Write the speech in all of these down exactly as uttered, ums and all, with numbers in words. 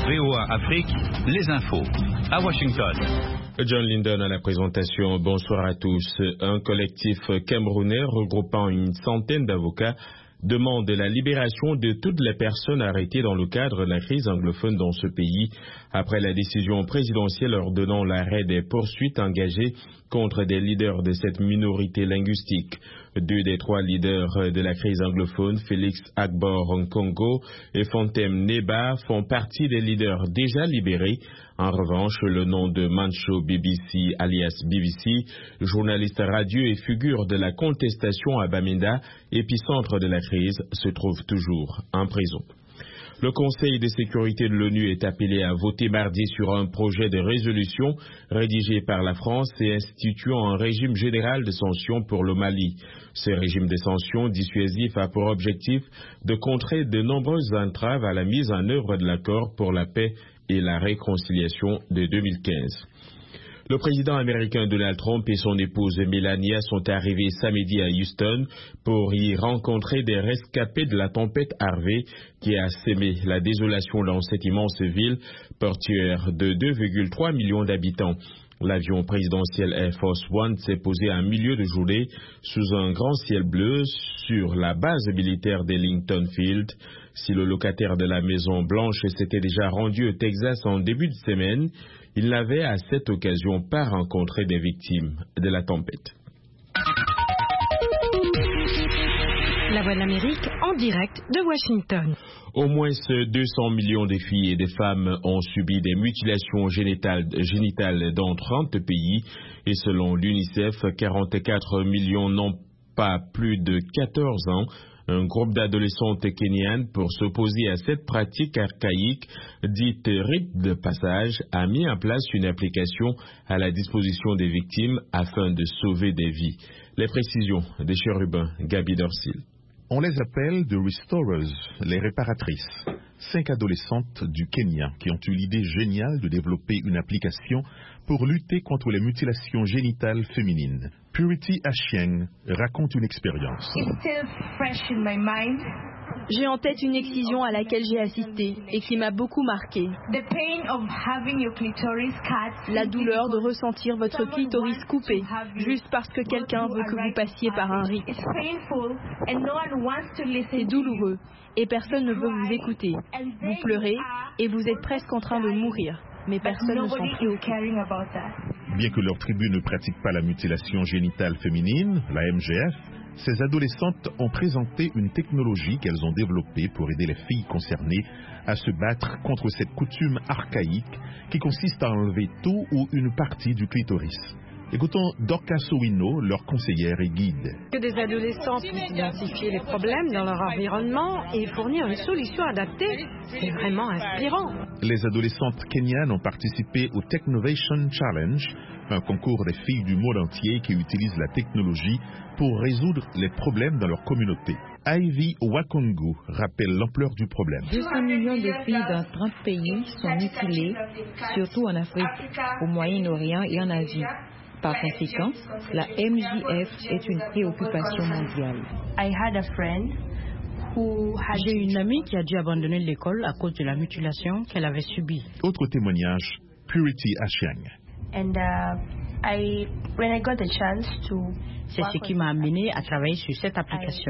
V O A Afrique, les infos. À Washington. John Linden à la présentation. Bonsoir à tous. Un collectif camerounais regroupant une centaine d'avocats demande la libération de toutes les personnes arrêtées dans le cadre de la crise anglophone dans ce pays, après la décision présidentielle ordonnant l'arrêt des poursuites engagées contre des leaders de cette minorité linguistique. Deux des trois leaders de la crise anglophone, Félix Agbor Nkongo et Fontem Neba, font partie des leaders déjà libérés. En revanche, le nom de Mancho B B C, alias B B C, journaliste radio et figure de la contestation à Bamenda, épicentre de la crise, se trouve toujours en prison. Le Conseil de sécurité de l'ONU est appelé à voter mardi sur un projet de résolution rédigé par la France et instituant un régime général de sanctions pour le Mali. Ce régime de sanctions dissuasif a pour objectif de contrer de nombreuses entraves à la mise en œuvre de l'accord pour la paix et la réconciliation de deux mille quinze. Le président américain Donald Trump et son épouse Melania sont arrivés samedi à Houston pour y rencontrer des rescapés de la tempête Harvey qui a sémé la désolation dans cette immense ville portuaire de deux virgule trois millions d'habitants. L'avion présidentiel Air Force One s'est posé en milieu de journée sous un grand ciel bleu sur la base militaire d'Ellington Field. Si le locataire de la Maison Blanche s'était déjà rendu au Texas en début de semaine, il n'avait à cette occasion pas rencontré des victimes de la tempête. La Voix de l'Amérique en direct de Washington. Au moins deux cents millions de filles et de femmes ont subi des mutilations génitales, génitales dans trente pays et selon l'UNICEF, quarante-quatre millions n'ont pas plus de quatorze ans. Un groupe d'adolescentes kenyanes, pour s'opposer à cette pratique archaïque, dite rite de passage, a mis en place une application à la disposition des victimes afin de sauver des vies. Les précisions des chérubins, Gabi Dorsil. On les appelle The Restorers, les réparatrices. Cinq adolescentes du Kenya qui ont eu l'idée géniale de développer une application pour lutter contre les mutilations génitales féminines. Purity Achieng raconte une expérience. J'ai en tête une excision à laquelle j'ai assisté et qui m'a beaucoup marqué. La douleur de ressentir votre clitoris coupé juste parce que quelqu'un veut que vous passiez par un rite. C'est douloureux et personne ne veut vous écouter. Vous pleurez et vous êtes presque en train de mourir, mais personne ne s'en préoccupe. Bien que leur tribu ne pratique pas la mutilation génitale féminine, la M G F, ces adolescentes ont présenté une technologie qu'elles ont développée pour aider les filles concernées à se battre contre cette coutume archaïque qui consiste à enlever tout ou une partie du clitoris. Écoutons Dorcas Owino, leur conseillère et guide. Que des adolescents puissent identifier les problèmes dans leur environnement et fournir une solution adaptée, c'est vraiment inspirant. Les adolescentes kenyanes ont participé au Technovation Challenge, un concours des filles du monde entier qui utilisent la technologie pour résoudre les problèmes dans leur communauté. Ivy Wakongu rappelle l'ampleur du problème. deux cents millions de filles dans trente pays sont mutilées, surtout en Afrique, au Moyen-Orient et en Asie. Par conséquent, la M J F est une préoccupation mondiale. J'ai une amie qui a dû abandonner l'école à cause de la mutilation qu'elle avait subie. Autre témoignage, Purity Achieng. C'est ce qui m'a amené à travailler sur cette application.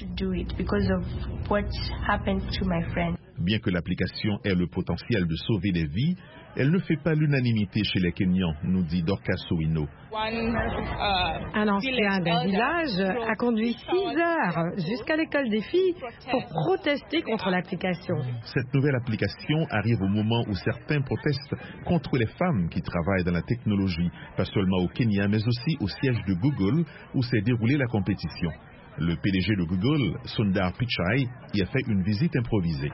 Bien que l'application ait le potentiel de sauver des vies, elle ne fait pas l'unanimité chez les Kenyans, nous dit Dorcas Owino. Un ancien d'un village a conduit six heures jusqu'à l'école des filles pour protester contre l'application. Cette nouvelle application arrive au moment où certains protestent contre les femmes qui travaillent dans la technologie, pas seulement au Kenya, mais aussi au siège de Google où s'est déroulée la compétition. Le P D G de Google, Sundar Pichai, y a fait une visite improvisée.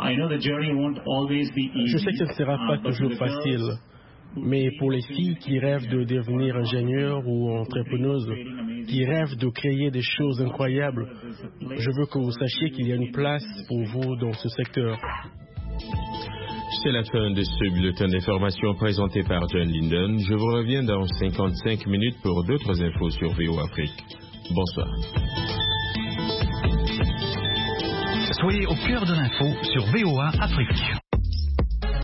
Je sais que ce ne sera pas toujours facile, mais pour les filles qui rêvent de devenir ingénieurs ou entrepreneuses, qui rêvent de créer des choses incroyables, je veux que vous sachiez qu'il y a une place pour vous dans ce secteur. C'est la fin de ce bulletin d'information présenté par John Linden. Je vous reviens dans cinquante-cinq minutes pour d'autres infos sur V O A Afrique. Bonsoir. Soyez au cœur de l'info sur V O A Afrique.